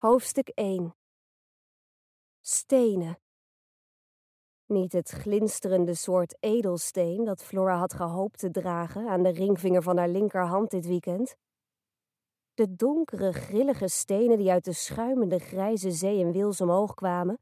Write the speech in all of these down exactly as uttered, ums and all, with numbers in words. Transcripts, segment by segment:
Hoofdstuk één. Stenen. Niet het glinsterende soort edelsteen dat Flora had gehoopt te dragen aan de ringvinger van haar linkerhand dit weekend. De donkere, grillige stenen die uit de schuimende grijze zee in Wales omhoog kwamen,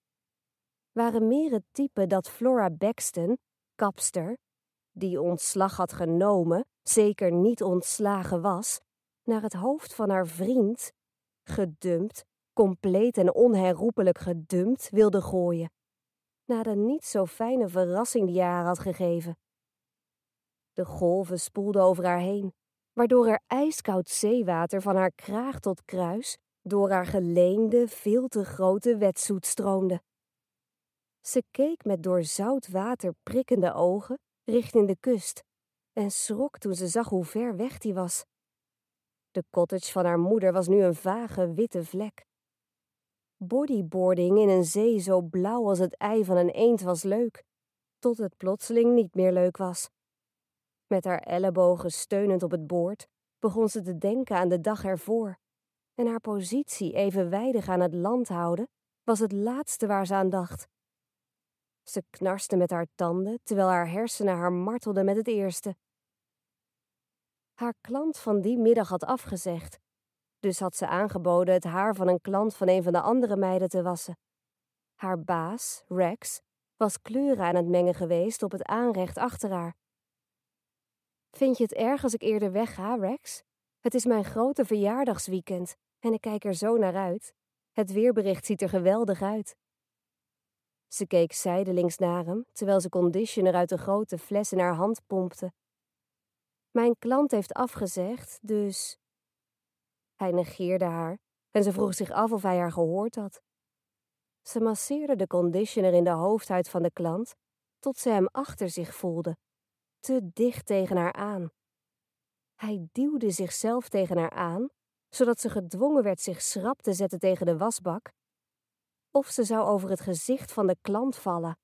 waren meer het type dat Flora Baxton, kapster, die ontslag had genomen, zeker niet ontslagen was, naar het hoofd van haar vriend, gedumpt, compleet en onherroepelijk gedumpt, wilde gooien, na de niet zo fijne verrassing die hij haar had gegeven. De golven spoelden over haar heen, waardoor er ijskoud zeewater van haar kraag tot kruis door haar geleende, veel te grote wetsuit stroomde. Ze keek met door zout water prikkende ogen richting de kust en schrok toen ze zag hoe ver weg die was. De cottage van haar moeder was nu een vage witte vlek. Bodyboarding in een zee zo blauw als het ei van een eend was leuk, tot het plotseling niet meer leuk was. Met haar ellebogen steunend op het boord begon ze te denken aan de dag ervoor, en haar positie evenwijdig aan het land houden was het laatste waar ze aan dacht. Ze knarste met haar tanden terwijl haar hersenen haar martelden met het eerste. Haar klant van die middag had afgezegd, dus had ze aangeboden het haar van een klant van een van de andere meiden te wassen. Haar baas, Rex, was kleuren aan het mengen geweest op het aanrecht achter haar. Vind je het erg als ik eerder wegga, Rex? Het is mijn grote verjaardagsweekend en ik kijk er zo naar uit. Het weerbericht ziet er geweldig uit. Ze keek zijdelings naar hem, terwijl ze conditioner uit de grote fles in haar hand pompte. Mijn klant heeft afgezegd, dus... Hij negeerde haar en ze vroeg zich af of hij haar gehoord had. Ze masseerde de conditioner in de hoofdhuid van de klant, tot ze hem achter zich voelde, te dicht tegen haar aan. Hij duwde zichzelf tegen haar aan, zodat ze gedwongen werd zich schrap te zetten tegen de wasbak, of ze zou over het gezicht van de klant vallen.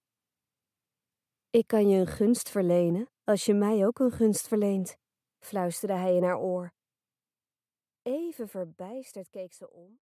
Ik kan je een gunst verlenen, als je mij ook een gunst verleent, fluisterde hij in haar oor. Even verbijsterd keek ze om.